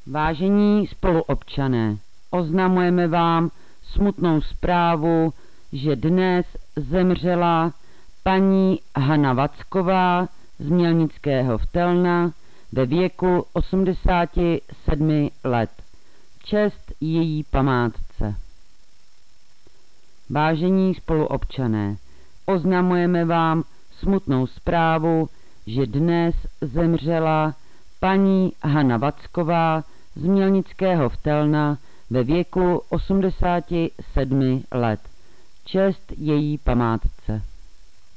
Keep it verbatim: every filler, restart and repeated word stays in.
Vážení spoluobčané, oznamujeme vám smutnou zprávu, že dnes zemřela paní Hana Vacková z Mělnického Vtelna ve věku osmdesáti sedmi let. Čest její památce. Vážení spoluobčané, oznamujeme vám smutnou zprávu, že dnes zemřela paní Hana Vacková z Mělnického Vtelna ve věku osmdesáti sedmi let. Čest její památce.